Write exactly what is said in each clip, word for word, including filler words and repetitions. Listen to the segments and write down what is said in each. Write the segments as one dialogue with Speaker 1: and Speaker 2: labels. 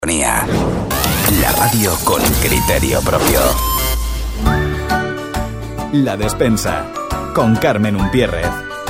Speaker 1: La radio con criterio propio.
Speaker 2: La Despensa, con Carmen Umpierrez.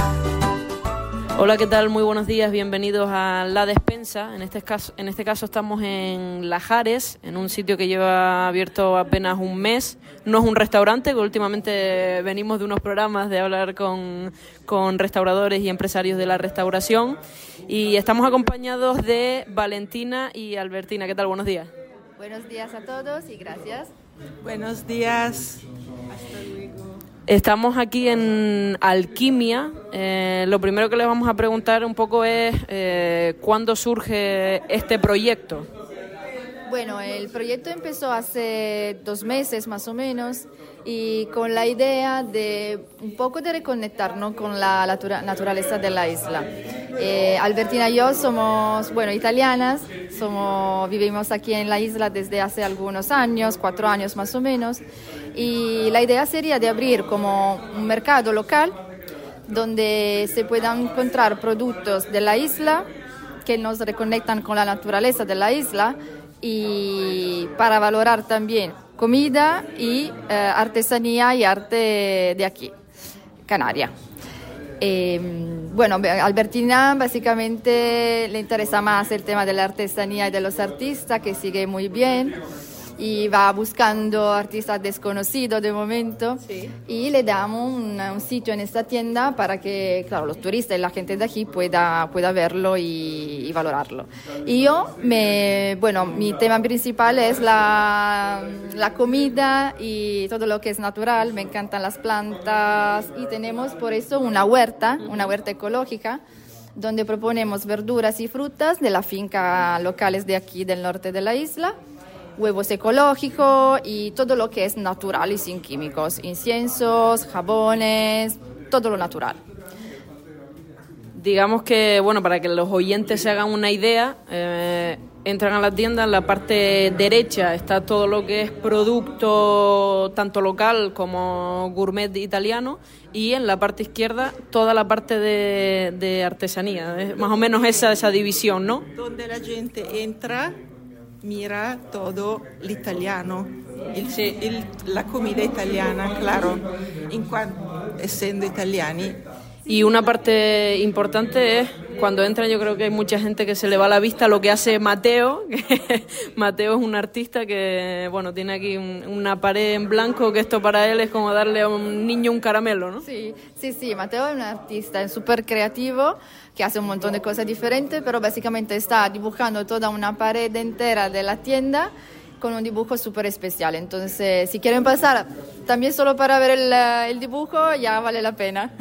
Speaker 3: Hola, ¿qué tal? Muy buenos días, bienvenidos a La Despensa. En este caso, en este caso estamos en Lajares, en un sitio que lleva abierto apenas un mes. No es un restaurante, que últimamente venimos de unos programas de hablar con, con restauradores y empresarios de la restauración. Y estamos acompañados de Valentina y Albertina. ¿Qué tal? Buenos días.
Speaker 4: Buenos días a todos y gracias.
Speaker 5: Buenos días.
Speaker 4: Hasta luego.
Speaker 3: Estamos aquí en Alquimia. Eh, lo primero que les vamos a preguntar un poco es eh, ¿cuándo surge este proyecto?
Speaker 4: Bueno, el proyecto empezó hace dos meses más o menos y con la idea de un poco de reconectarnos con la natura- naturaleza de la isla. Eh, Albertina y yo somos, bueno, italianas, somos, vivimos aquí en la isla desde hace algunos años, cuatro años más o menos, y la idea sería de abrir como un mercado local donde se puedan encontrar productos de la isla que nos reconectan con la naturaleza de la isla, y para valorar también comida y eh, artesanía y arte de aquí, Canaria. Eh, bueno, a Albertina básicamente le interesa más el tema de la artesanía y de los artistas, que sigue muy bien, y va buscando artistas desconocidos de momento, sí. Y le damos un, un sitio en esta tienda para que, claro, los turistas y la gente de aquí pueda, pueda verlo y, y valorarlo. Y yo, me, bueno, mi tema principal es la, la comida y todo lo que es natural. Me encantan las plantas y tenemos por eso una huerta, una huerta ecológica, donde proponemos verduras y frutas de la finca locales de aquí del norte de la isla, huevos ecológicos y todo lo que es natural y sin químicos, inciensos, jabones, todo lo natural.
Speaker 3: Digamos que, bueno, para que los oyentes se hagan una idea, eh, entran a la tienda, en la parte derecha está todo lo que es producto tanto local como gourmet italiano, y en la parte izquierda toda la parte de, de artesanía. Es más o menos esa, esa división, ¿no?
Speaker 5: Donde la gente entra, mira todo l'italiano, il,
Speaker 3: sì.
Speaker 5: il, la comida italiana, claro, in cuanto, essendo italiani.
Speaker 3: Y una parte importante es, cuando entran, yo creo que hay mucha gente que se le va a la vista lo que hace Mateo. Que Mateo es un artista que, bueno, tiene aquí un, una pared en blanco, que esto para él es como darle a un niño un caramelo, ¿no?
Speaker 4: Sí, sí, sí, Mateo es un artista súper creativo, que hace un montón de cosas diferentes, pero básicamente está dibujando toda una pared entera de la tienda con un dibujo súper especial. Entonces, si quieren pasar también solo para ver el, el dibujo, ya vale la pena.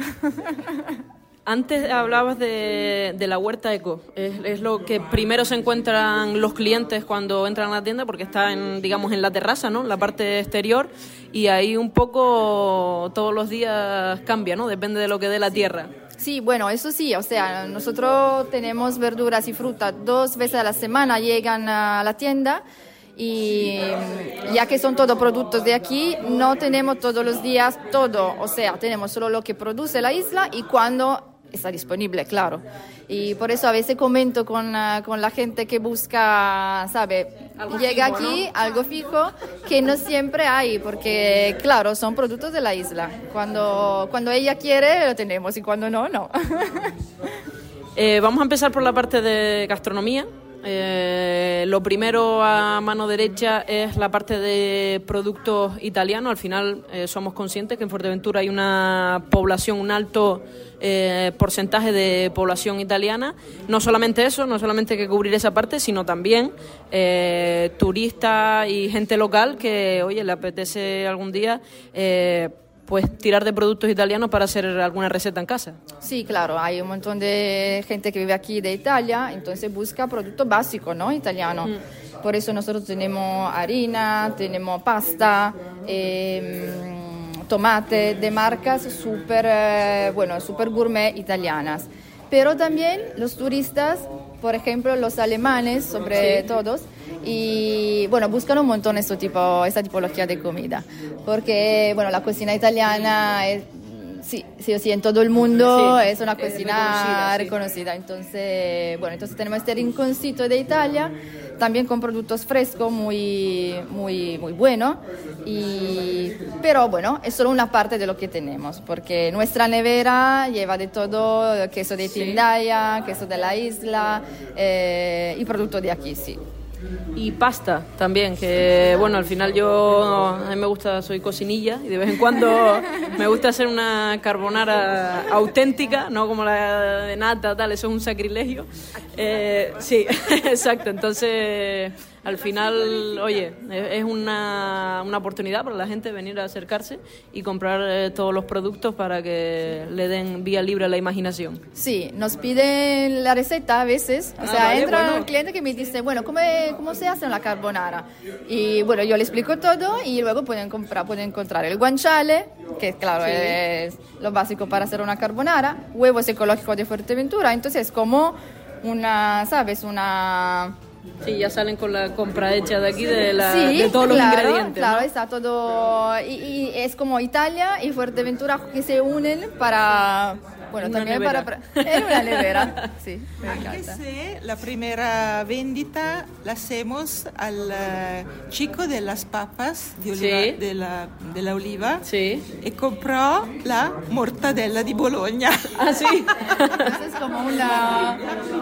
Speaker 3: Antes hablabas de, de la huerta eco. Es, es lo que primero se encuentran los clientes cuando entran a la tienda, porque está en, digamos, en la terraza, ¿no? En la parte exterior, y ahí un poco todos los días cambia, ¿no? Depende de lo que dé la tierra.
Speaker 4: Sí, bueno, eso sí, o sea, nosotros tenemos verduras y frutas dos veces a la semana, llegan a la tienda, y ya que son todos productos de aquí, no tenemos todos los días todo, o sea, tenemos solo lo que produce la isla y cuando está disponible, claro. Y por eso a veces comento con, uh, con la gente que busca, ¿sabe? Algo llega fijo, aquí, ¿no? Algo fijo, que no siempre hay, porque, claro, son productos de la isla. Cuando, cuando ella quiere, lo tenemos, y cuando no, no.
Speaker 3: eh, vamos a empezar por la parte de gastronomía. Eh, lo primero a mano derecha es la parte de productos italianos. Al final eh, somos conscientes que en Fuerteventura hay una población, un alto eh, porcentaje de población italiana. No solamente eso, no solamente hay que cubrir esa parte, sino también eh, turistas y gente local que, oye, le apetece algún día eh, pues tirar de productos italianos para hacer alguna receta en casa.
Speaker 4: Sí, claro, hay un montón de gente que vive aquí de Italia, entonces busca productos básicos, ¿no? Italianos. Mm. Por eso nosotros tenemos harina, tenemos pasta, eh, tomate, de marcas súper, eh, bueno, súper gourmet italianas. Pero también los turistas, por ejemplo, los alemanes, sobre sí. todos, y bueno, buscan un montón este tipo, esta tipología de comida, porque bueno, la cocina italiana es, sí, sí o sí, en todo el mundo sí, es una cocina reconocida, reconocida. Sí. Entonces, bueno, entonces tenemos este rinconcito de Italia, también con productos frescos muy, muy, muy buenos. Y, pero bueno, es solo una parte de lo que tenemos, porque nuestra nevera lleva de todo, queso de Tindaya, queso de la isla eh, y productos de aquí, sí.
Speaker 3: Y pasta también, que bueno, al final yo, a mí me gusta, soy cocinilla y de vez en cuando me gusta hacer una carbonara auténtica, no como la de nata, tal, eso es un sacrilegio. Eh, sí, exacto, entonces al final, oye, es una, una oportunidad para la gente venir a acercarse y comprar eh, todos los productos para que le den vía libre a la imaginación.
Speaker 4: Sí, nos piden la receta a veces, o
Speaker 3: Ah,
Speaker 4: sea,
Speaker 3: vale,
Speaker 4: entra
Speaker 3: bueno.
Speaker 4: un cliente que me dice, bueno, ¿cómo, ¿cómo se hace la carbonara? Y bueno, yo le explico todo y luego pueden, comprar, pueden encontrar el guanciale, que claro,
Speaker 3: Sí.
Speaker 4: es lo básico para hacer una carbonara, huevos ecológicos de Fuerteventura, entonces es como una, ¿sabes? Una...
Speaker 3: Sí, ya salen con la compra hecha de aquí de, la,
Speaker 4: Sí,
Speaker 3: de todos
Speaker 4: claro,
Speaker 3: los ingredientes.
Speaker 4: claro,
Speaker 3: ¿no?
Speaker 4: está todo, y, y es como Italia y Fuerteventura que se unen para, bueno,
Speaker 3: Una
Speaker 4: también
Speaker 3: nevera.
Speaker 4: para, en una nevera, sí, me
Speaker 5: Anche
Speaker 4: encanta.
Speaker 5: se la primera vendita la hacemos al eh, chico de las papas de, oliva,
Speaker 3: Sí.
Speaker 5: de, la, de la oliva
Speaker 3: Sí.
Speaker 5: e comprò la mortadella di Bologna.
Speaker 3: Ah, sí.
Speaker 4: Entonces es como una...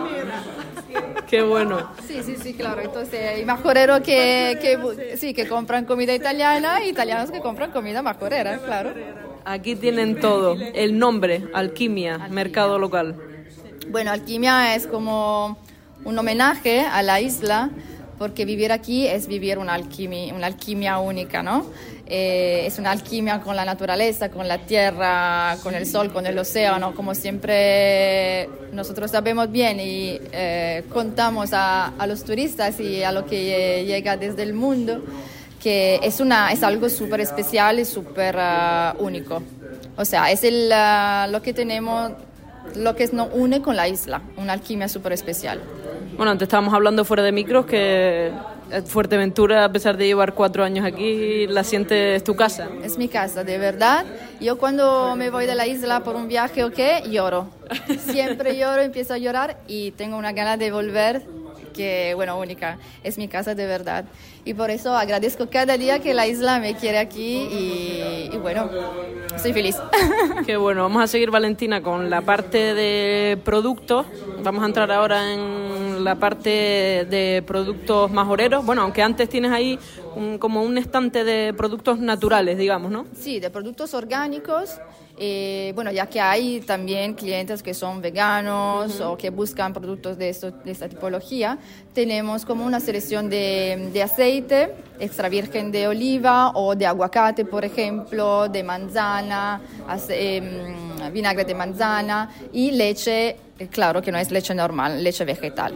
Speaker 3: Qué bueno.
Speaker 4: Sí, sí, sí, claro. Entonces hay majoreros que, que, sí, que compran comida italiana y italianos que compran comida majorera, claro.
Speaker 3: Aquí tienen todo. El nombre, Alquimia, mercado local.
Speaker 4: Bueno, Alquimia es como un homenaje a la isla, porque vivir aquí es vivir una alquimia, una alquimia única, ¿no? Eh, es una alquimia con la naturaleza, con la tierra, con el sol, con el océano, como siempre nosotros sabemos bien y eh, contamos a, a los turistas y a lo que llega desde el mundo, que es, una, es algo súper especial y súper uh, único. O sea, es el, uh, lo que tenemos, lo que nos une con la isla, una alquimia súper especial.
Speaker 3: Bueno, antes estábamos hablando fuera de micros que Fuerteventura, a pesar de llevar cuatro años aquí, la sientes tu casa.
Speaker 4: Es mi casa, de verdad. Yo cuando me voy de la isla por un viaje o qué, lloro. Siempre lloro, empiezo a llorar y tengo una gana de volver que, bueno, única. Es mi casa de verdad. Y por eso agradezco cada día que la isla me quiere aquí y, y bueno, estoy feliz.
Speaker 3: Qué bueno, vamos a seguir, Valentina, con la parte de productos. Vamos a entrar ahora en la parte de productos majoreros. Bueno, aunque antes tienes ahí un, como un estante de productos naturales, digamos, ¿no?
Speaker 4: Sí, de productos orgánicos. Eh, bueno, ya que hay también clientes que son veganos uh-huh. o que buscan productos de, esto, de esta tipología, tenemos como una selección de, de aceite extra virgen de oliva o de aguacate, por ejemplo, de manzana, ace, eh, vinagre de manzana y leche, eh, claro que no es leche normal, leche vegetal.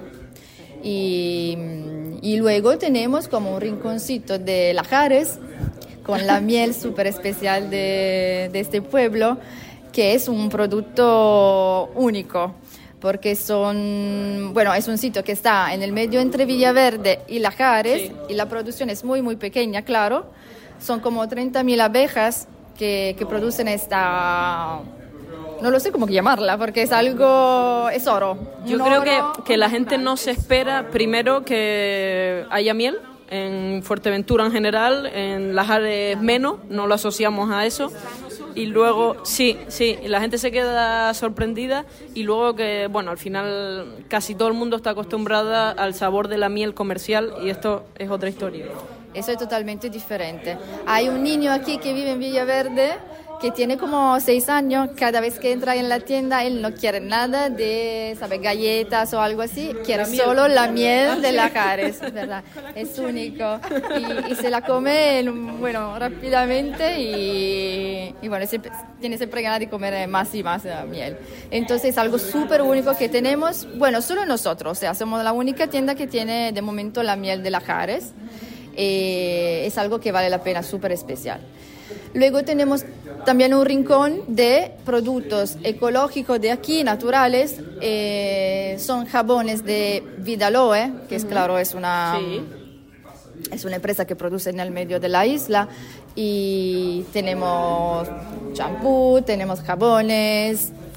Speaker 4: Y, y luego tenemos como un rinconcito de lajares, con la miel súper especial de, de este pueblo, que es un producto único, porque son, bueno, es un sitio que está en el medio entre Villaverde y Lajares, sí. Y la producción es muy, muy pequeña, claro. Son como treinta mil abejas que, que producen esta... No lo sé cómo llamarla, porque es algo, es oro.
Speaker 3: Yo
Speaker 4: un
Speaker 3: creo
Speaker 4: oro
Speaker 3: que, que la gente no se espera, primero, que haya miel. En Fuerteventura en general, en Lajares menos, no lo asociamos a eso. Y luego, sí, sí, la gente se queda sorprendida y luego que, bueno, al final casi todo el mundo está acostumbrada al sabor de la miel comercial y esto es otra historia.
Speaker 4: Eso es totalmente diferente. Hay un niño aquí que vive en Villaverde que tiene como seis años, cada vez que entra en la tienda él no quiere nada de, ¿sabe? Galletas o algo así, quiere la solo la miel de Lajares, ¿verdad? Es único y, y se la come, bueno, rápidamente y, y bueno, siempre, tiene siempre ganas de comer más y más miel. Entonces es algo súper único que tenemos, bueno, solo nosotros, o sea, somos la única tienda que tiene de momento la miel de Lajares, eh, es algo que vale la pena, súper especial. Luego tenemos también un rincón de productos ecológicos de aquí, naturales. Eh, son jabones de Vidaloe, que es, claro, es una,
Speaker 3: sí.
Speaker 4: es una empresa que produce en el medio de la isla. Y tenemos champú, tenemos jabones,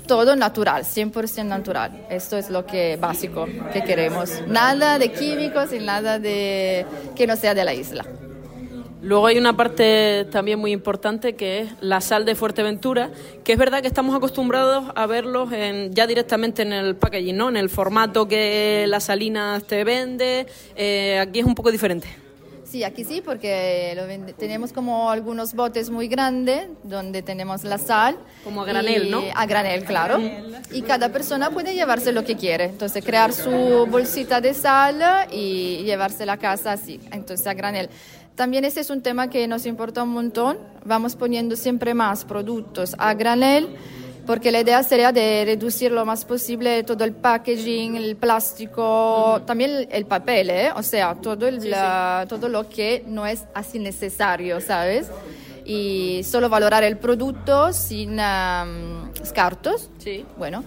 Speaker 4: todo natural, cien por ciento natural. Esto es lo que básico que queremos. Nada de químicos y nada de que no sea de la isla.
Speaker 3: Luego hay una parte también muy importante que es la sal de Fuerteventura, que es verdad que estamos acostumbrados a verlos en, ya directamente en el packaging, ¿no? En el formato que la Salinas te vende. Eh, aquí es un poco diferente.
Speaker 4: Sí, aquí sí, porque lo vende, tenemos como algunos botes muy grandes donde tenemos la sal.
Speaker 3: Como a granel,
Speaker 4: y,
Speaker 3: ¿no?
Speaker 4: A granel, claro. Y cada persona puede llevarse lo que quiere. Entonces, crear su bolsita de sal y llevarse la casa así. Entonces, a granel. También ese es un tema que nos importa un montón. Vamos poniendo siempre más productos a granel, porque la idea sería de reducir lo más posible todo el packaging, el plástico, uh-huh. también el, el papel, ¿eh? O sea, todo, el, sí, la, sí. todo lo que no es así necesario, ¿sabes? Y solo valorar el producto sin um, descartos.
Speaker 3: Sí.
Speaker 4: Bueno,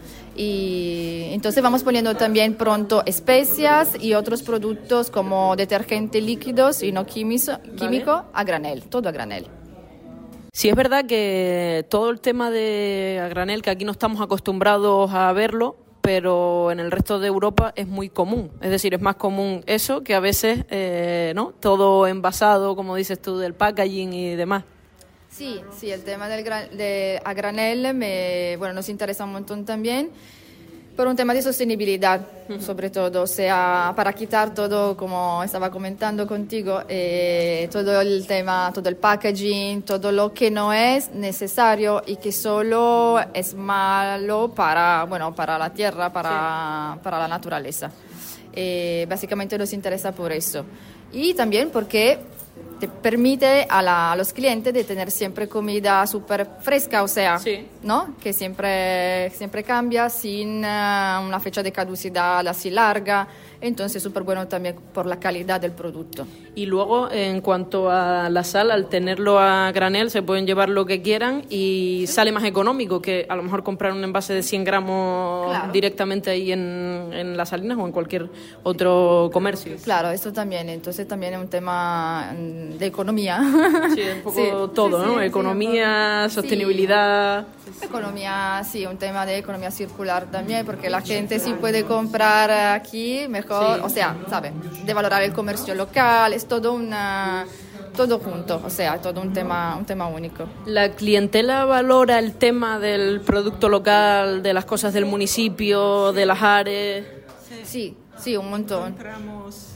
Speaker 4: y entonces vamos poniendo también pronto especias y otros productos como detergentes líquidos y no químico, químico vale. A granel, todo a granel.
Speaker 3: Sí, es verdad que todo el tema de a granel, que aquí no estamos acostumbrados a verlo, pero en el resto de Europa es muy común. Es decir, es más común eso que a veces, eh, ¿no? Todo envasado, como dices tú, del packaging y demás.
Speaker 4: Sí, sí, el tema del gran, de a granel me, bueno, nos interesa un montón también. Por un tema de sostenibilidad, uh-huh. sobre todo, o sea, para quitar todo, como estaba comentando contigo, eh, todo el tema, todo el packaging, todo lo que no es necesario y que solo es malo para, bueno, para la tierra, para, sí. para la naturaleza. Eh, básicamente nos interesa por eso. Y también porque te permite a, la, a los clientes de tener siempre comida súper fresca, o sea,
Speaker 3: sí.
Speaker 4: ¿no? Que siempre, siempre cambia sin uh, una fecha de caducidad así larga. Entonces, súper bueno también por la calidad del producto.
Speaker 3: Y luego, en cuanto a la sal, al tenerlo a granel, se pueden llevar lo que quieran y sale más económico que a lo mejor comprar un envase de cien gramos claro. directamente ahí en, en las Salinas o en cualquier otro comercio.
Speaker 4: Claro, eso también. Entonces, también es un tema de economía.
Speaker 3: Sí, un poco sí. todo, sí, ¿no? Sí, economía, sí, sostenibilidad.
Speaker 4: Sí. Economía, sí, un tema de economía circular también, porque la gente sí puede comprar aquí mejor. Sí. O sea, ¿sabe? De valorar el comercio local, es todo una, todo junto, o sea, todo un tema, un tema único.
Speaker 3: ¿La clientela valora el tema del producto local, de las cosas del municipio, de las áreas?
Speaker 4: Sí, sí, un montón.
Speaker 5: Encontramos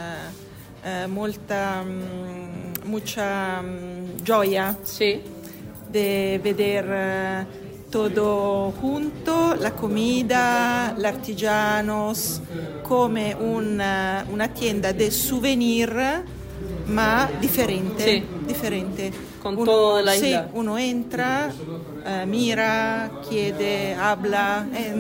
Speaker 5: uh, uh, molta, um, mucha um, gioia
Speaker 3: sí.
Speaker 5: de ver uh, todo junto, la comida, los artesanos, come una, una tienda de souvenir, ma differente.
Speaker 3: Sí.
Speaker 5: differente.
Speaker 3: Con
Speaker 5: uno,
Speaker 3: todo de la
Speaker 5: sí,
Speaker 3: isla.
Speaker 5: Uno entra, uh, mira, chiede, habla. Eh,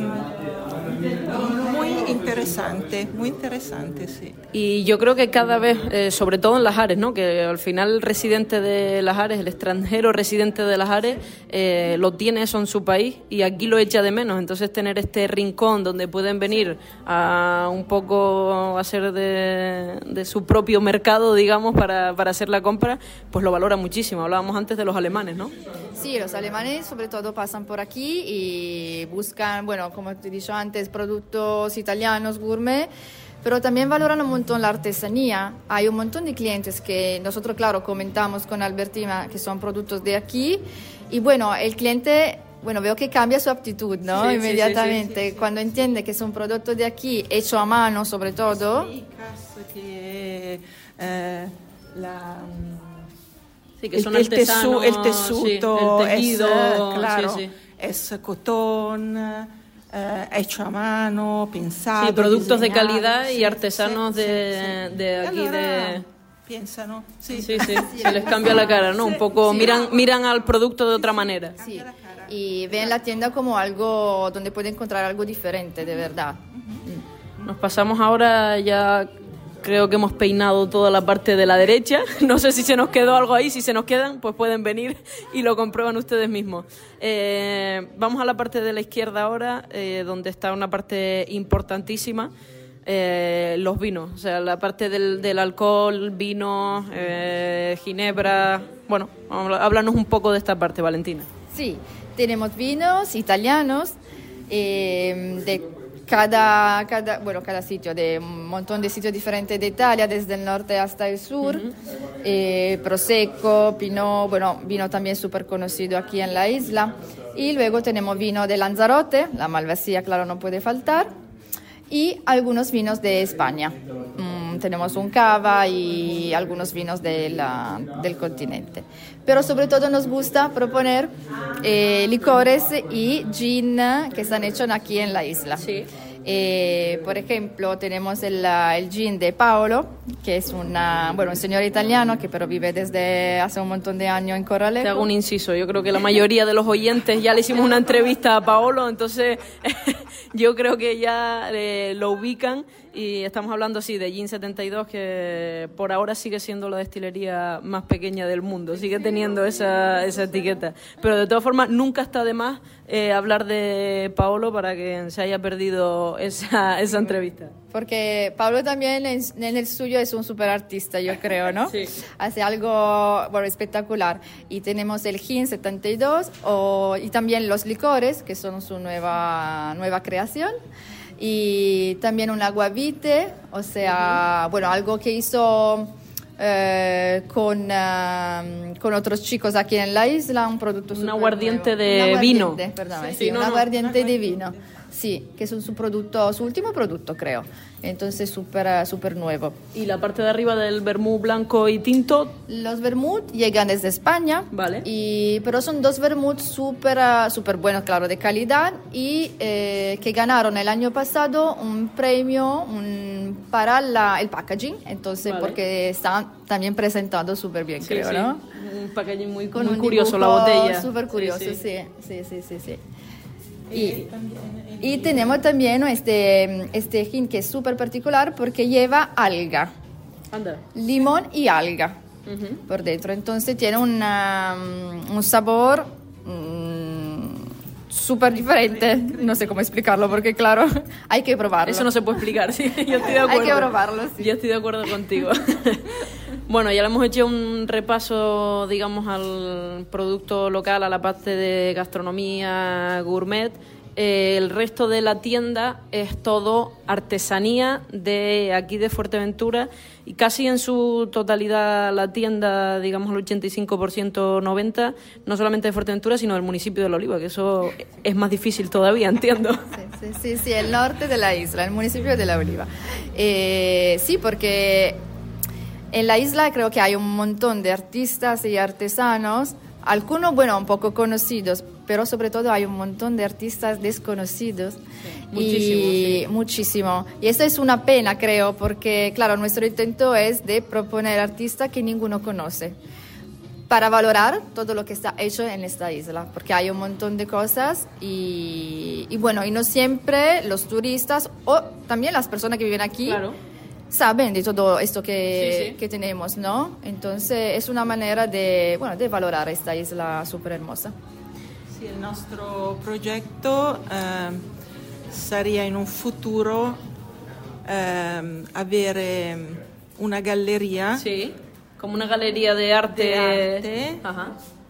Speaker 5: muy interesante, muy interesante, sí.
Speaker 3: Y yo creo que cada vez, eh, sobre todo en Las Ares, ¿no? Que al final el residente de Las Ares, el extranjero residente de Las Ares, eh, lo tiene eso en su país y aquí lo echa de menos. Entonces tener este rincón donde pueden venir a un poco a hacer de, de su propio mercado, digamos, para, para hacer la compra, pues lo valora muchísimo. Hablábamos antes de los alemanes, ¿no?
Speaker 4: Sí, los alemanes sobre todo pasan por aquí y buscan, bueno, como te he dicho antes, productos italianos, gourmet, pero también valoran un montón la artesanía. Hay un montón de clientes que nosotros, claro, comentamos con Albertina que son productos de aquí y bueno, el cliente, bueno, veo que cambia su actitud, ¿no?
Speaker 3: Sí,
Speaker 4: inmediatamente,
Speaker 3: sí, sí, sí, sí.
Speaker 4: Cuando entiende que es un producto de aquí, hecho a mano sobre todo.
Speaker 5: Sí, que, eh, la...
Speaker 3: Sí, que son
Speaker 5: el, el,
Speaker 3: artesanos,
Speaker 5: tesu, el tesuto,
Speaker 3: sí, el tejido,
Speaker 5: es, claro,
Speaker 3: sí, sí.
Speaker 5: es cotón, eh, hecho a mano, pensado.
Speaker 3: Sí, productos
Speaker 5: diseñado,
Speaker 3: de calidad
Speaker 5: sí,
Speaker 3: y artesanos
Speaker 5: sí,
Speaker 3: de,
Speaker 5: sí, sí.
Speaker 3: de aquí
Speaker 5: allora,
Speaker 3: de...
Speaker 5: Piénsano, sí.
Speaker 3: Sí, sí, se les cambia la cara, ¿no? Un poco,
Speaker 5: sí,
Speaker 3: miran, miran al producto de otra manera.
Speaker 4: Sí, y ven la tienda como algo donde puede encontrar algo diferente, de verdad.
Speaker 3: Nos pasamos ahora ya... Creo que hemos peinado toda la parte de la derecha. No sé si se nos quedó algo ahí. Si se nos quedan, pues pueden venir y lo comprueban ustedes mismos. Eh, vamos a la parte de la izquierda ahora, eh, donde está una parte importantísima, eh, los vinos. O sea, la parte del, del alcohol, vino, eh, ginebra... Bueno, háblanos un poco de esta parte, Valentina.
Speaker 4: Sí, tenemos vinos italianos eh, de cada, cada, bueno, cada sitio, de un montón de sitios diferentes de Italia, desde el norte hasta el sur. Uh-huh. eh, Prosecco, Pinot, bueno, vino también súper conocido aquí en la isla. Y luego tenemos vino de Lanzarote, la Malvasía, claro, no puede faltar. Y algunos vinos de España. Mm, tenemos un cava y algunos vinos de la, del continente. Pero sobre todo nos gusta proponer eh, licores y gin que están hechos aquí en la isla.
Speaker 3: Sí.
Speaker 4: Eh, por ejemplo, tenemos el, el gin de Paolo, que es una, bueno, un señor italiano que pero vive desde hace un montón de años en Corralejo.
Speaker 3: Te hago un inciso, yo creo que la mayoría de los oyentes ya le hicimos una entrevista a Paolo, entonces yo creo que ya eh, lo ubican, y estamos hablando así de Gin setenta y dos, que por ahora sigue siendo la destilería más pequeña del mundo, sigue teniendo esa, esa etiqueta, pero de todas formas nunca está de más eh, hablar de Paolo para que se haya perdido esa, esa entrevista.
Speaker 4: Porque Pablo también en, en el suyo es un super artista, yo creo, ¿no?
Speaker 3: Sí.
Speaker 4: Hace algo, bueno, espectacular. Y tenemos el Gin setenta y dos o, y también los licores, que son su nueva, nueva creación. Y también un aguavite, o sea, uh-huh. bueno, algo que hizo eh, con, uh, con otros chicos aquí en la isla, un producto
Speaker 3: un aguardiente
Speaker 4: nuevo.
Speaker 3: de
Speaker 4: un aguardiente,
Speaker 3: vino.
Speaker 4: Perdón, sí,
Speaker 3: sí,
Speaker 4: sí,
Speaker 3: no,
Speaker 4: un
Speaker 3: no.
Speaker 4: aguardiente de vino. Sí, que es su producto, su último producto, creo. Entonces, súper súper nuevo.
Speaker 3: Y la parte de arriba del vermú blanco y tinto.
Speaker 4: Los vermut llegan desde España.
Speaker 3: Vale.
Speaker 4: Y, pero son dos vermut súper súper buenos, claro, de calidad. Y eh, que ganaron el año pasado un premio un, para la, el packaging. Entonces,
Speaker 3: vale.
Speaker 4: porque están también presentados súper bien,
Speaker 3: sí,
Speaker 4: creo,
Speaker 3: sí.
Speaker 4: ¿no?
Speaker 3: Un packaging muy,
Speaker 4: Con
Speaker 3: muy
Speaker 4: un
Speaker 3: curioso, la botella.
Speaker 4: Súper curioso, sí,
Speaker 3: sí,
Speaker 4: sí, sí, sí, sí. sí. Y, y tenemos también este, este gin que es súper particular porque lleva alga,
Speaker 3: Anda.
Speaker 4: limón y alga
Speaker 3: Uh-huh.
Speaker 4: por dentro. Entonces tiene una, un sabor um, súper diferente. No sé cómo explicarlo porque, claro, hay que probarlo.
Speaker 3: Eso no se puede explicar, sí. Yo estoy de acuerdo.
Speaker 4: Hay que probarlo, sí.
Speaker 3: Yo estoy de acuerdo contigo. Bueno, ya le hemos hecho un repaso, digamos, al producto local, a la parte de gastronomía gourmet. Eh, el resto de la tienda es todo artesanía de aquí de Fuerteventura, y casi en su totalidad la tienda, digamos el ochenta y cinco por ciento, noventa por ciento, no solamente de Fuerteventura, sino del municipio de La Oliva, que eso es más difícil todavía, entiendo.
Speaker 4: Sí, sí, sí, sí, el norte de la isla, el municipio de La Oliva. Eh, sí, porque en la isla creo que hay un montón de artistas y artesanos, algunos, bueno, un poco conocidos, pero sobre todo hay un montón de artistas desconocidos.
Speaker 3: Sí, muchísimo,
Speaker 4: y
Speaker 3: sí.
Speaker 4: muchísimo. Y eso es una pena, creo, porque, claro, nuestro intento es de proponer artistas que ninguno conoce, para valorar todo lo que está hecho en esta isla, porque hay un montón de cosas y, y bueno, y no siempre los turistas o también las personas que viven aquí,
Speaker 3: Claro.
Speaker 4: saben de todo esto que,
Speaker 3: Sí, sí.
Speaker 4: que tenemos, ¿no? Entonces es una manera de, bueno, de valorar esta isla súper hermosa.
Speaker 5: Sì, il nostro progetto eh, sarebbe in un futuro eh, avere una galleria
Speaker 3: Sí, como una galería de arte.
Speaker 5: De arte.
Speaker 3: Ajá.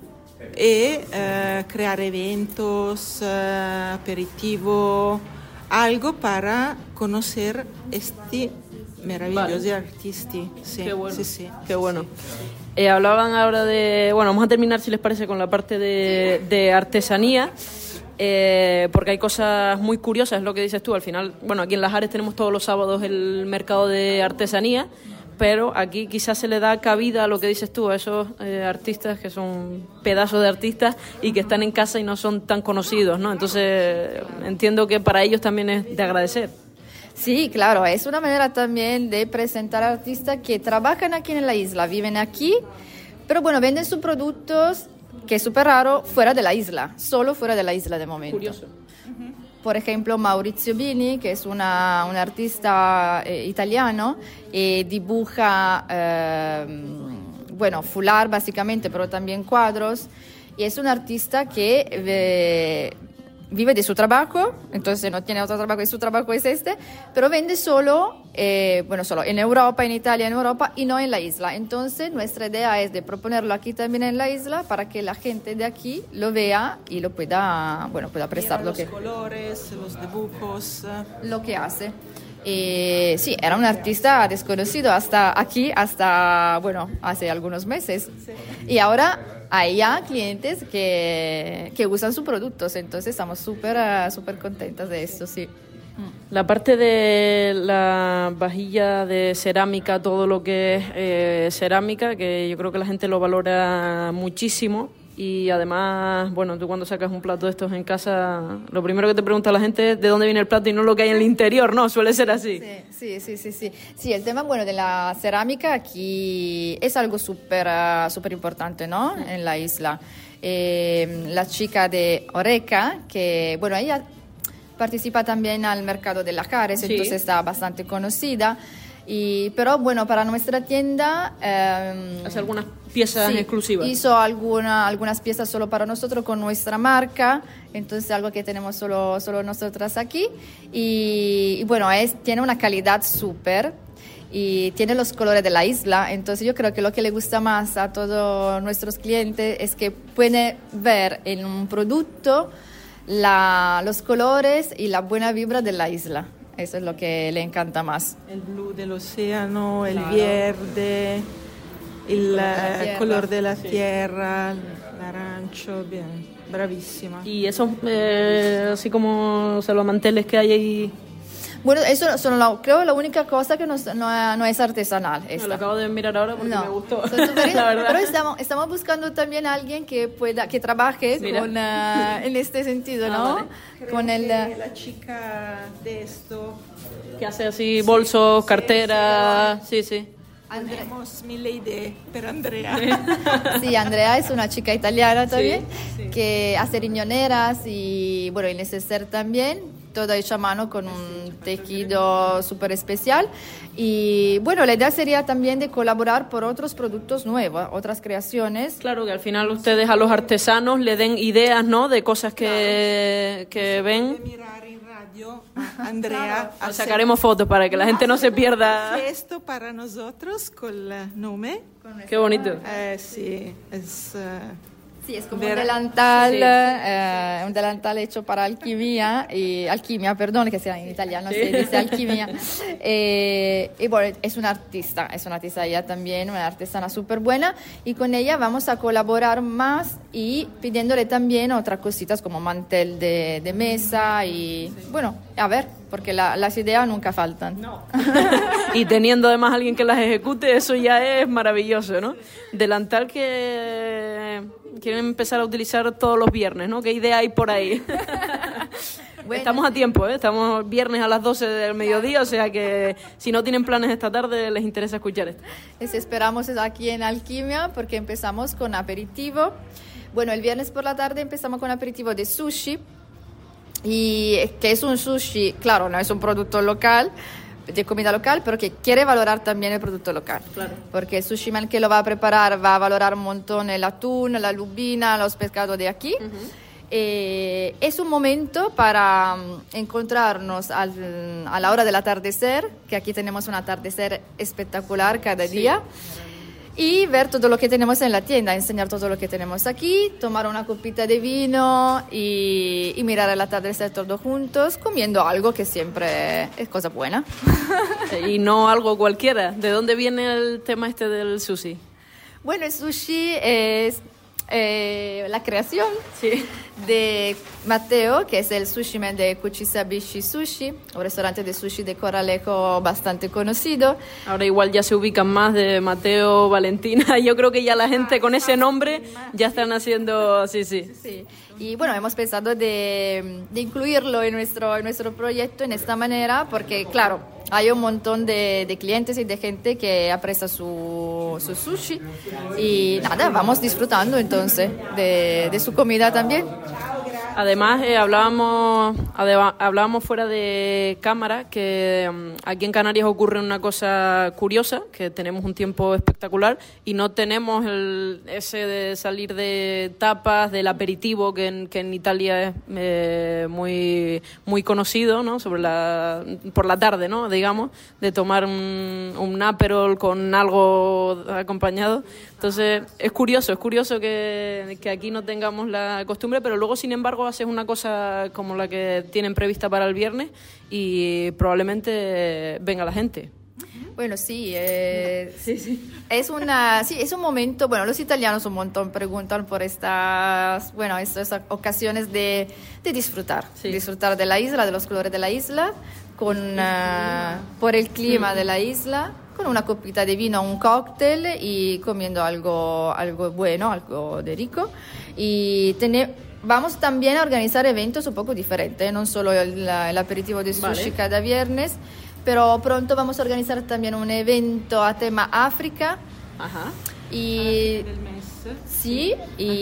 Speaker 5: e eh, creare eventos, eh, aperitivo, algo para conocer estos maravillosos
Speaker 3: Vale.
Speaker 5: artistas. Sí,
Speaker 3: Qué bueno.
Speaker 5: sí, sí.
Speaker 3: Qué bueno. Eh, hablaban ahora de... Bueno, vamos a terminar, si les parece, con la parte de, de artesanía, eh, porque hay cosas muy curiosas, es lo que dices tú. Al final, bueno, aquí en Las Ares tenemos todos los sábados el mercado de artesanía, pero aquí quizás se le da cabida a lo que dices tú, a esos eh, artistas que son pedazos de artistas y que están en casa y no son tan conocidos, ¿no? Entonces, entiendo que para ellos también es de agradecer.
Speaker 4: Sí, claro, es una manera también de presentar artistas que trabajan aquí en la isla, viven aquí, pero bueno, venden sus productos, que es súper raro, fuera de la isla, solo fuera de la isla de momento.
Speaker 3: Curioso.
Speaker 4: Por ejemplo, Maurizio Bini, que es una, un artista eh, italiano, eh, dibuja, eh, bueno, fular básicamente, pero también cuadros, y es un artista que... Eh, vive de su trabajo, entonces no tiene otro trabajo y su trabajo es este, pero vende solo, eh, bueno, solo en Europa, en Italia, en Europa y no en la isla. Entonces nuestra idea es de proponerlo aquí también en la isla para que la gente de aquí lo vea y lo pueda, bueno, pueda prestar
Speaker 5: Mira
Speaker 4: lo
Speaker 5: los
Speaker 4: que,
Speaker 5: colores, los dibujos.
Speaker 4: lo que hace. Y sí, era un artista desconocido hasta aquí, hasta, bueno, hace algunos meses. Y ahora hay ya clientes que, que usan sus productos, entonces estamos súper uh, súper contentas de esto, sí.
Speaker 3: La parte de la vajilla de cerámica, todo lo que es eh, cerámica, que yo creo que la gente lo valora muchísimo. Y además, bueno, tú cuando sacas un plato de estos en casa, lo primero que te pregunta la gente es de dónde viene el plato y no lo que hay en el interior, ¿no? Suele ser así.
Speaker 4: Sí, sí, sí, sí. Sí, sí, el tema, bueno, de la cerámica aquí es algo súper uh, súper importante, ¿no? En la isla. Eh, la chica de Oreca, que, bueno, ella participa también al mercado de Lajares, sí. Entonces está bastante conocida. Y, pero bueno, para nuestra tienda eh,
Speaker 3: hace algunas piezas
Speaker 4: sí,
Speaker 3: exclusivas.
Speaker 4: Hizo alguna, algunas piezas solo para nosotros con nuestra marca, entonces algo que tenemos solo, solo nosotras aquí. Y, y bueno, es, tiene una calidad súper y tiene los colores de la isla, entonces yo creo que lo que le gusta más a todos nuestros clientes es que pueden ver en un producto la, los colores y la buena vibra de la isla. Eso es lo que le encanta más.
Speaker 5: El blue del océano, el claro. verde, el uh, color de la sí. tierra, el naranjo, bien, bravísima.
Speaker 3: Y esos, eh, así como o sea, los manteles que hay ahí.
Speaker 4: Bueno, eso son la, creo la única cosa que no, no, no es artesanal.
Speaker 3: No, lo acabo de mirar ahora porque
Speaker 4: no.
Speaker 3: me gustó.
Speaker 4: La verdad. Pero estamos, estamos buscando también a alguien que pueda, que trabaje con, uh, en este sentido, ¿no?
Speaker 5: Ah, vale. Creo
Speaker 4: con el,
Speaker 5: que la chica de esto
Speaker 3: que hace así bolsos, sí, carteras, sí, sí.
Speaker 5: Andre... Tenemos mil ideas, pero Andrea.
Speaker 4: Sí, Andrea es una chica italiana también,
Speaker 5: sí, sí.
Speaker 4: que hace riñoneras y, bueno, y neceser también. Todo hecho a mano con un tejido súper especial. Y bueno, la idea sería también de colaborar por otros productos nuevos, otras creaciones.
Speaker 3: Claro, que al final ustedes a los artesanos le den ideas, ¿no? De cosas que, claro. que ven.
Speaker 5: De mirar en radio a Andrea.
Speaker 3: Claro. Sacaremos fotos para que la gente no se pierda.
Speaker 5: Esto para nosotros con el nombre.
Speaker 3: Qué bonito.
Speaker 5: Eh, sí, es... Uh...
Speaker 4: Sí, es como un delantal, sí, sí, sí, eh, sí. un delantal hecho para alquimia, y, alquimia, perdón, que sea en italiano, sí. Se dice alquimia. eh, y bueno, es una artista, es una artista ella también, una artesana súper buena, y con ella vamos a colaborar más y pidiéndole también otras cositas como mantel de, de mesa y sí. bueno, a ver, porque la, las ideas nunca faltan.
Speaker 3: No. Y teniendo además a alguien que las ejecute, eso ya es maravilloso, ¿no? Delantal que quieren empezar a utilizar todos los viernes, ¿no? ¿Qué idea hay por ahí? Bueno. Estamos a tiempo, ¿eh? Estamos viernes a las doce del mediodía, o sea que si no tienen planes esta tarde les interesa escuchar esto.
Speaker 4: Les esperamos aquí en Alquimia porque empezamos con aperitivo. Bueno, el viernes por la tarde empezamos con aperitivo de sushi, y que es un sushi, claro, no es un producto local, de comida local, pero que quiere valorar también el producto local.
Speaker 3: Claro.
Speaker 4: Porque el sushi man que lo va a preparar va a valorar un montón el atún, la lubina, los pescados de aquí. Uh-huh. Eh, es un momento para um, encontrarnos al, a la hora del atardecer, que aquí tenemos un atardecer espectacular cada sí. día. Y ver todo lo que tenemos en la tienda, enseñar todo lo que tenemos aquí, tomar una copita de vino y, y mirar el atardecer todos juntos, comiendo algo que siempre es cosa buena.
Speaker 3: Y no algo cualquiera. ¿De dónde viene el tema este del sushi?
Speaker 4: Bueno, el sushi es eh, la creación
Speaker 3: sí.
Speaker 4: de Matteo, que es el sushi man de Kuchisabishi Sushi, un restaurante de sushi de Corralejo bastante conocido.
Speaker 3: Ahora igual ya se ubican más de Matteo, Valentina. Yo creo que ya la gente con ese nombre ya están haciendo... Sí, sí.
Speaker 4: sí. Y bueno, hemos pensado de, de incluirlo en nuestro, en nuestro proyecto en esta manera, porque claro, hay un montón de, de clientes y de gente que aprecia su, su sushi. Y nada, vamos disfrutando entonces de, de su comida también.
Speaker 3: Además, eh, hablábamos, adeba- hablábamos fuera de cámara que um, aquí en Canarias ocurre una cosa curiosa, que tenemos un tiempo espectacular y no tenemos el, ese de salir de tapas, del aperitivo, que en, que en Italia es eh, muy, muy conocido, ¿no? Sobre la, por la tarde, ¿no? Digamos, de tomar un, un aperol con algo acompañado. Entonces, es curioso, es curioso que, que aquí no tengamos la costumbre, pero luego, sin embargo, haces una cosa como la que tienen prevista para el viernes y probablemente venga la gente.
Speaker 4: Bueno, sí, eh,
Speaker 3: Sí, sí.
Speaker 4: es una, sí, es un momento, bueno, los italianos un montón preguntan por estas, bueno, estas ocasiones de, de disfrutar,
Speaker 3: Sí.
Speaker 4: disfrutar de la isla, de los colores de la isla, con, uh, por el clima de la isla, con una copita de vino, un cóctel y comiendo algo, algo bueno, algo de rico. Y tener, vamos también a organizar eventos un poco diferentes, no solo el, el aperitivo de sushi
Speaker 3: Vale.
Speaker 4: cada viernes, pero pronto vamos a organizar también un evento a tema África.
Speaker 3: Ajá.
Speaker 4: Y
Speaker 5: Del mes.
Speaker 4: sí,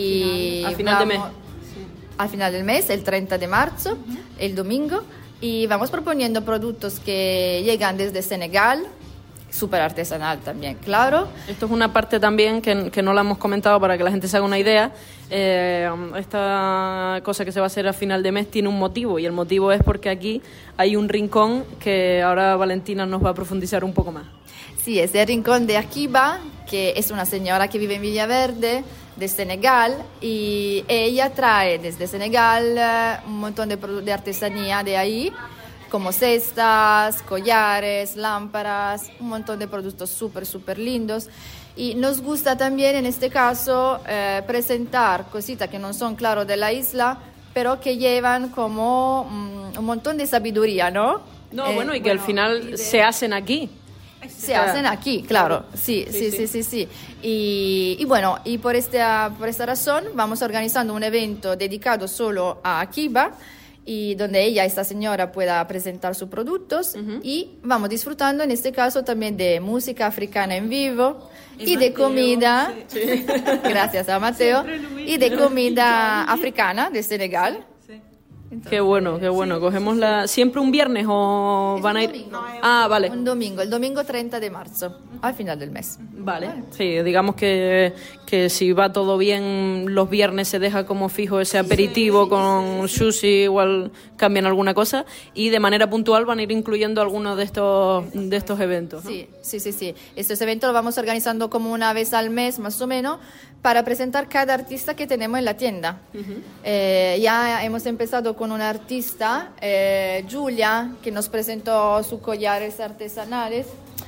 Speaker 4: y
Speaker 3: Al final de mes.
Speaker 4: al final del mes, el treinta de marzo, el domingo, y vamos proponiendo productos que llegan desde Senegal, súper artesanal también, claro.
Speaker 3: Esto es una parte también que, que no la hemos comentado para que la gente se haga una idea. Eh, esta cosa que se va a hacer a final de mes tiene un motivo, y el motivo es porque aquí hay un rincón que ahora Valentina nos va a profundizar un poco más.
Speaker 4: Sí, es el rincón de Akiba, que es una señora que vive en Villaverde, de Senegal, y ella trae desde Senegal eh, un montón de, produ- de artesanía de ahí, como cestas, collares, lámparas, un montón de productos súper, súper lindos. Y nos gusta también en este caso eh, presentar cositas que no son, claro, de la isla, pero que llevan como mm, un montón de sabiduría, ¿no?
Speaker 3: No,
Speaker 4: Eh,
Speaker 3: bueno, y que al final se hacen aquí.
Speaker 4: Se hacen aquí, claro, sí, sí, sí, sí, sí. Y, y bueno, y por esta, por esta razón vamos organizando un evento dedicado solo a Akiba, y donde ella, esta señora, pueda presentar sus productos, y vamos disfrutando en este caso también de música africana en vivo y, de comida, gracias a Mateo, y de comida africana de Senegal.
Speaker 3: Qué bueno, qué bueno. Cogemos la... ¿Siempre un viernes o
Speaker 4: Es
Speaker 3: van a
Speaker 4: un
Speaker 3: ir...?
Speaker 4: domingo.
Speaker 3: Ah, vale.
Speaker 4: Un domingo, el domingo treinta de marzo, al final del mes.
Speaker 3: Vale, sí, digamos que, que si va todo bien, los viernes se deja como fijo ese aperitivo con sushi, igual cambian alguna cosa, y de manera puntual van a ir incluyendo algunos de estos, de estos eventos, ¿no?
Speaker 4: Sí, sí, sí, sí. Estos eventos los vamos organizando como una vez al mes, más o menos, para presentar cada artista que tenemos en la tienda. Eh, ya hemos empezado con una artista, eh, Giulia, que nos presentó sus collares artesanales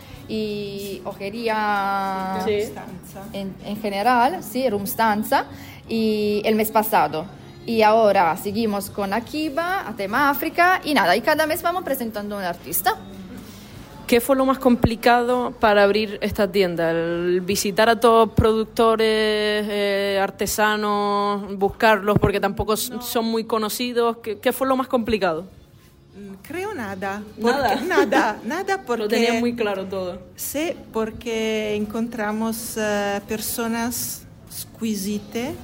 Speaker 4: y ojería
Speaker 3: Sí.
Speaker 4: en, en general, sí, Rumstanza, y el mes pasado. Y ahora seguimos con Akiba, a tema África, y nada, y cada mes vamos presentando un artista.
Speaker 3: ¿Qué fue lo más complicado para abrir esta tienda? El visitar a todos los productores, eh, artesanos, buscarlos porque tampoco s- son muy conocidos. ¿Qué, qué fue lo más complicado?
Speaker 5: Mm, Creo nada.
Speaker 3: Nada.
Speaker 5: Porque- nada, nada porque...
Speaker 3: Lo tenía muy claro todo.
Speaker 5: Sí, porque encontramos eh, personas squisite,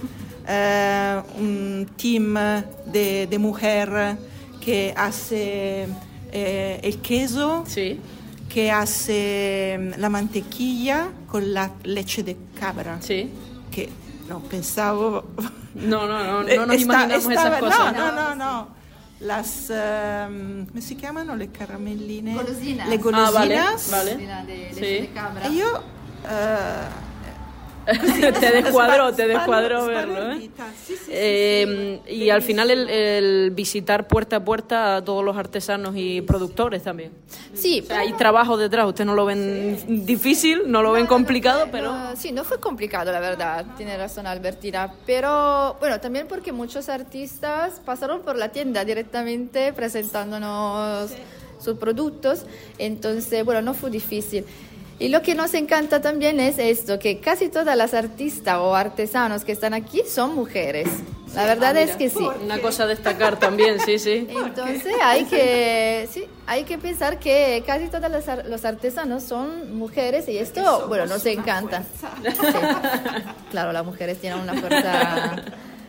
Speaker 5: eh, un team de, de mujer que hace eh, el queso,
Speaker 3: Sí,
Speaker 5: que hace mm, la mantequilla con la leche de cabra,
Speaker 3: sí.
Speaker 5: que no pensaba...
Speaker 3: No, no, no, no
Speaker 5: Eh,
Speaker 3: nos
Speaker 5: esta-
Speaker 3: imaginamos esas
Speaker 5: estaba-
Speaker 3: cosas.
Speaker 5: No, no, no, no. Las, ehm, come si chiamano le caramelline?
Speaker 4: Golosinas.
Speaker 5: Le
Speaker 3: Ah, vale,
Speaker 5: golosinas.
Speaker 3: vale.
Speaker 4: De, la- de
Speaker 3: Sí.
Speaker 4: leche de cabra.
Speaker 5: E io eh,
Speaker 3: te descuadró, te
Speaker 5: Spal-
Speaker 3: descuadró
Speaker 5: spal-
Speaker 3: verlo, ¿eh?
Speaker 5: spalordita. Sí, sí, sí,
Speaker 3: Eh,
Speaker 5: sí.
Speaker 3: y al final el, el visitar puerta a puerta a todos los artesanos y productores también.
Speaker 4: Sí,
Speaker 3: O sea, hay trabajo detrás, ustedes no lo ven difícil, no lo ven complicado, pero...
Speaker 4: No, sí, no fue complicado, la verdad, tiene razón Albertina, pero bueno, también porque muchos artistas pasaron por la tienda directamente presentándonos sus productos, entonces, bueno, no fue difícil. Y lo que nos encanta también es esto, que casi todas las artistas o artesanos que están aquí son mujeres. La verdad
Speaker 3: Ah,
Speaker 4: es
Speaker 3: mira,
Speaker 4: que sí.
Speaker 3: Una cosa a destacar también, sí, sí.
Speaker 4: Entonces hay que, sí, hay que pensar que casi todos los, ar- los artesanos son mujeres y esto, bueno, nos encanta. Sí. Claro, las mujeres tienen una fuerza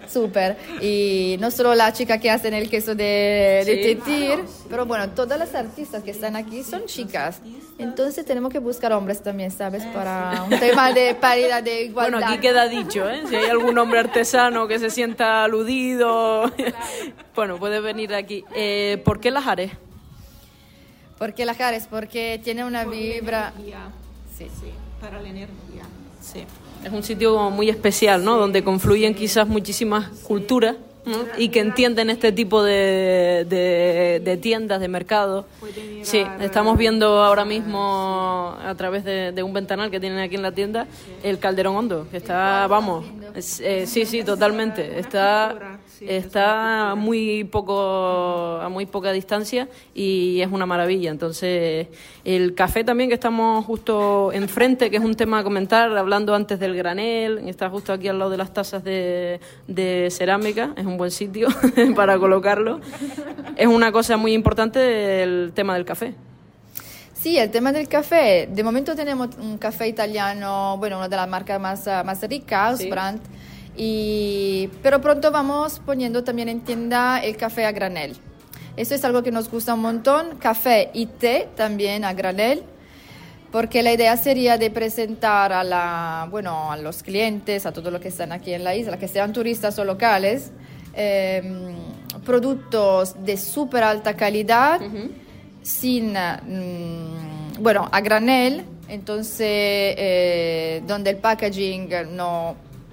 Speaker 4: Súper. Y no solo la chica que hacen el queso de, de
Speaker 3: Sí.
Speaker 4: Tetir, pero bueno, todas las artistas que están aquí son chicas. Entonces tenemos que buscar hombres también, ¿sabes? Para un tema de paridad, de igualdad.
Speaker 3: Bueno, aquí queda dicho, ¿eh? Si hay algún hombre artesano que se sienta aludido, bueno, puede venir aquí. Eh, ¿Por qué Lajares?
Speaker 4: ¿Por qué Lajares? Porque tiene una vibra...
Speaker 5: Sí, sí, para la energía. Sí.
Speaker 3: Es un sitio como muy especial, ¿no? Donde confluyen quizás muchísimas culturas, ¿no? Y que entienden este tipo de, de, de tiendas, de mercados. Sí, estamos viendo ahora mismo a través de, de un ventanal que tienen aquí en la tienda el Calderón Hondo, que está, vamos, es, eh, sí, sí, totalmente, está, está muy poco, a muy poca distancia y es una maravilla. Entonces, el café también que estamos justo enfrente, que es un tema a comentar, hablando antes del granel, está justo aquí al lado de las tazas de, de cerámica, es un buen sitio para colocarlo. Es una cosa muy importante el tema del café.
Speaker 4: Sí, el tema del café. De momento tenemos un café italiano, bueno, una de las marcas más, más ricas,
Speaker 3: Sí.
Speaker 4: Brandt, y, pero pronto vamos poniendo también en tienda el café a granel. Eso es algo que nos gusta un montón, café y té también a granel, porque la idea sería de presentar a, la, bueno, a los clientes, a todos los que están aquí en la isla, que sean turistas o locales, eh, productos de súper alta calidad, uh-huh. sin, mm, bueno, a granel, entonces eh, donde el packaging no,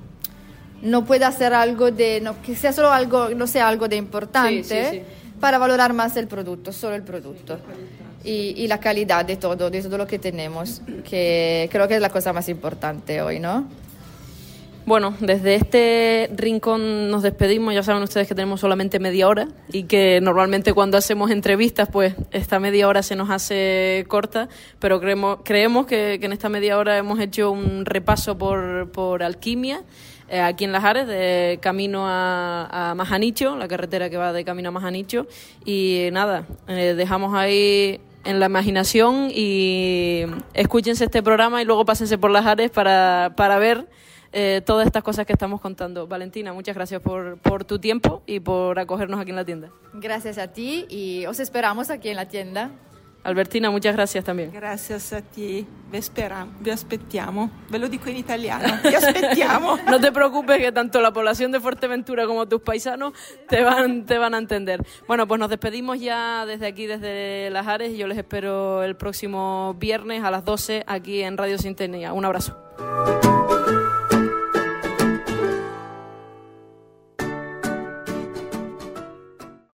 Speaker 4: no puede hacer algo de, no, que sea solo algo, no sea algo de importante, sí, sí, sí. para valorar más el producto, solo el producto. Y, y la calidad de todo, de todo lo que tenemos, que creo que es la cosa más importante hoy, ¿no?
Speaker 3: Bueno, desde este rincón nos despedimos. Ya saben ustedes que tenemos solamente media hora y que normalmente cuando hacemos entrevistas, pues esta media hora se nos hace corta, pero creemos, creemos que, que en esta media hora hemos hecho un repaso por, por Alquimia, eh, aquí en Lajares, de camino a, a Majanicho, la carretera que va de camino a Majanicho. Y nada, eh, dejamos ahí en la imaginación y escúchense este programa y luego pásense por Lajares para, para ver Eh, todas estas cosas que estamos contando. Valentina, muchas gracias por, por tu tiempo y por acogernos aquí en la tienda.
Speaker 4: Gracias a ti y os esperamos aquí en la tienda.
Speaker 3: Albertina, muchas gracias también.
Speaker 5: Gracias a ti, vi, spera, vi aspettiamo, ve lo dico in italiano, vi aspettiamo.
Speaker 3: No te preocupes que tanto la población de Fuerteventura como tus paisanos te van, te van a entender. Bueno, pues nos despedimos ya desde aquí, desde Lajares, y yo les espero el próximo viernes a las doce aquí en Radio Sintonía. Un abrazo.